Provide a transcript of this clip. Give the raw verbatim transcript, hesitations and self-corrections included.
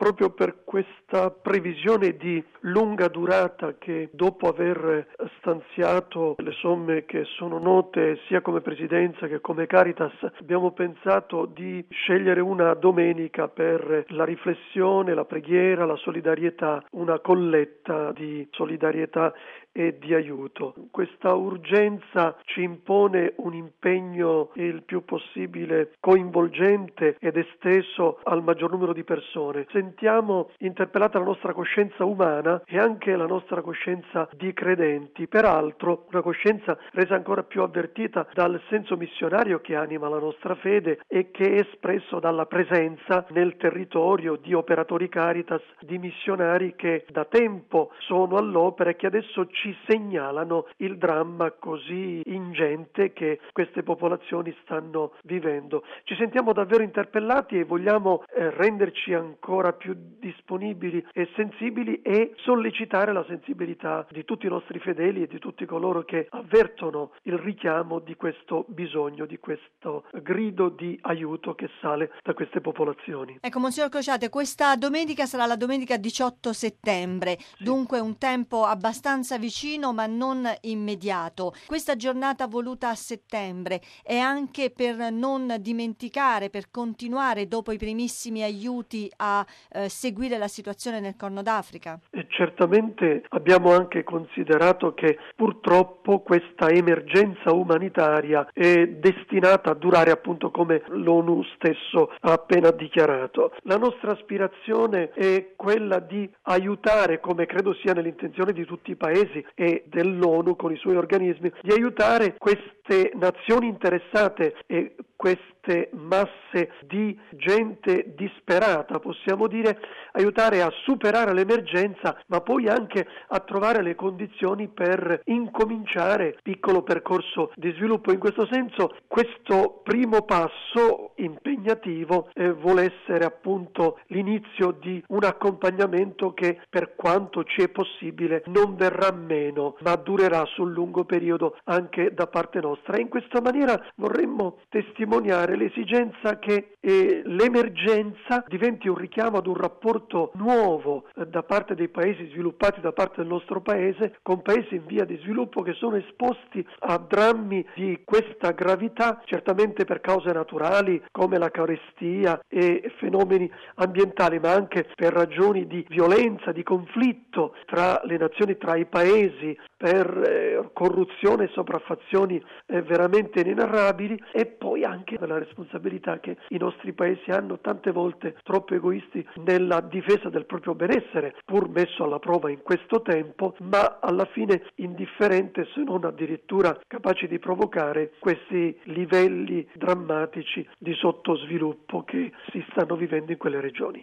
proprio per questa previsione di lunga durata che, dopo aver stanziato le somme che sono note sia come Presidenza che come Caritas, abbiamo pensato di scegliere una domenica per la riflessione, la preghiera, la solidarietà, una colletta di solidarietà e di aiuto. Questa urgenza ci impone un impegno il più possibile coinvolgente ed esteso al maggior numero di persone. Sentiamo interpellata la nostra coscienza umana e anche la nostra coscienza di credenti, peraltro una coscienza resa ancora più avvertita dal senso missionario che anima la nostra fede e che è espresso dalla presenza nel territorio di operatori Caritas, di missionari che da tempo sono all'opera e che adesso ci segnalano il dramma così ingente che queste popolazioni stanno vivendo. Ci sentiamo davvero interpellati e vogliamo eh, renderci ancora più disponibili e sensibili e sollecitare la sensibilità di tutti i nostri fedeli e di tutti coloro che avvertono il richiamo di questo bisogno, di questo grido di aiuto che sale da queste popolazioni. Ecco, Monsignor Crociate, questa domenica sarà la domenica diciotto settembre, sì. Dunque un tempo abbastanza vicino ma non immediato. Questa giornata voluta a settembre è anche per non dimenticare, per continuare dopo i primissimi aiuti a eh, seguire la situazione nel Corno d'Africa? E certamente abbiamo anche considerato che purtroppo questa emergenza umanitaria è destinata a durare, appunto come l'ONU stesso ha appena dichiarato. La nostra aspirazione è quella di aiutare, come credo sia nell'intenzione di tutti i paesi e dell'ONU con i suoi organismi, di aiutare queste nazioni interessate e queste masse di gente disperata, possiamo dire, aiutare a superare l'emergenza, ma poi anche a trovare le condizioni per incominciare piccolo percorso di sviluppo. In questo senso, questo primo passo impegnativo eh, vuole essere appunto l'inizio di un accompagnamento che, per quanto ci è possibile, non verrà meno, ma durerà sul lungo periodo anche da parte nostra. E in questa maniera vorremmo testimoniare l'esigenza che eh, l'emergenza diventi un richiamo ad un rapporto nuovo eh, da parte dei paesi sviluppati, da parte del nostro paese, con paesi in via di sviluppo che sono esposti a drammi di questa gravità, certamente per cause naturali come la carestia e fenomeni ambientali, ma anche per ragioni di violenza, di conflitto tra le nazioni, tra i paesi, per eh, corruzione e sopraffazioni eh, veramente inenarrabili, e poi anche per la responsabilità che i nostri paesi hanno tante volte troppo egoisti nella difesa del proprio benessere, pur messo alla prova in questo tempo, ma alla fine indifferente, se non addirittura capaci di provocare questi livelli drammatici di sottosviluppo che si stanno vivendo in quelle regioni.